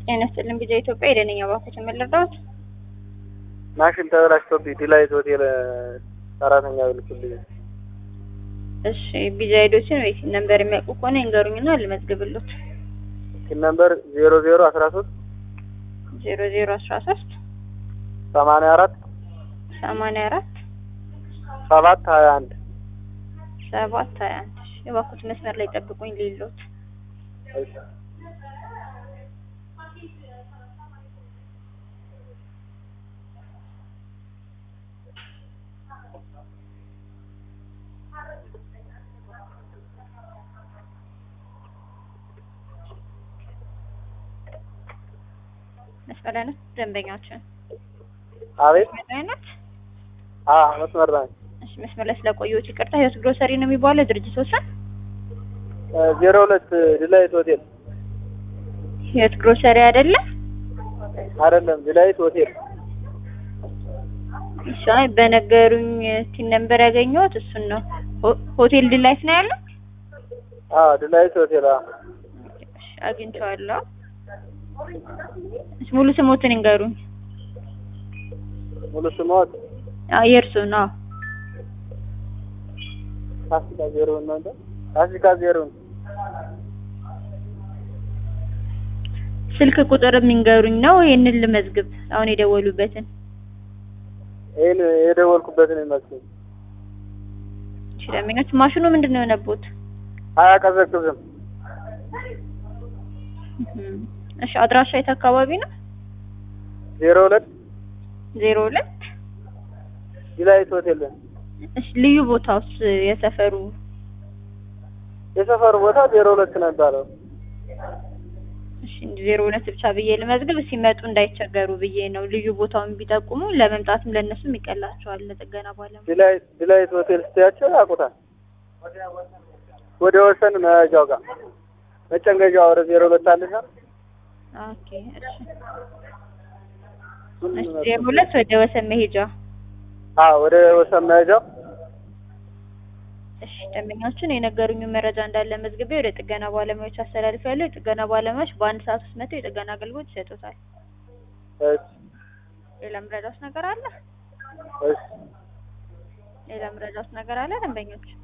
ጤና ይስጥልኝ ቢዛ ኢትዮጵያ የደነኛ ባንኮች የምልርዳት ማሽን ተበላሽቶብኝ ዲላይት ሆቴል ሰራተኛ ልኩልኝ። እሺ ቢዛ ሄዶችን ወይስ ነምበር የሚያውቁ ከሆነ ይንገሩኝና ልመዝግብልዎት። ነምበር 0013 0013 84 84 721 721 የባንኮች መስመር ላይ ጠብቁኝ ልይሎት። መስመር ላይ ነው ደንበኛችን። አቤት አይነት መስመር ላይ። እሺ መስመር ላይ ስለቆየሁት ይቅርታ። ህይወት ግሮሰሪ ነው የሚባለው ድርጅት ወሰን 02 ዲላይት ሆቴል ህይወት ግሮሰሪ አይደለም ዲላይት ሆቴል። እሺ በነገሩኝ ቲን ነምበር ያገኘሁት እሱን ነው። ሆቴል ዲላይት ነው ያለው? ዲላይት ሆቴል እሺ አግኝቼዋለሁ። እሺ ሙሉ ስሞትን ይንገሩኝ። ሙሉ ስሞት የእርሱ ነው? ፋሲካ ዜሮ ነው እንዴ? ፋሲካ ዜሮ። ስልክ ቁጥር የሚንገሩኝ ነው ይሄንን ልመዝግብ አሁን የደወሉበትን? ይሄን የደወልኩበትን ይመስል። እሺ ለምኛች ማሽኑ ምንድነው የሆነበት? አያቀዘቅዝም። እሺ አድራሻ የት አካባቢ ነው? 02 ዲላይት ሆቴል። እሺ ልዩ ቦታውስ የሰፈሩ ቦታ 02 ነው የሚባለው። እሺ 02 ብቻ ብዬ ልመዝግብ ሲመጡ እንዳይቸገሩ ብዬ ነው። ልዩ ቦታውን ቢጠቁሙ ለመምጣትም ለነሱም ይቀላቸዋል ለጥገና ባለሙያ። ዲላይት ሆቴል ስትያቸው ያውቁታል። ወደ ወሰን መያዣው ጋር መጨንገጃው ወደ 02 አለና። ኦኬ እሺ 02 ወደ ወሰን መሄጃ። ወደ ወሰን መያዣው። እሺ ደንበኛችን የነገሩኝ መረጃ እንዳለ መዝግቤ ወደ ጥገና ባለሙያዎች አስተላልፌያለሁ። የጥገና ባለሙያዎች በአንድ ሰዓት ውስጥ መጥተው የጥገና አገልግሎት ይሰጡታል። ሌላ ምረዳት ነገር አለ? ሌላ ምረዳት ነገር አለ ደንበኞች?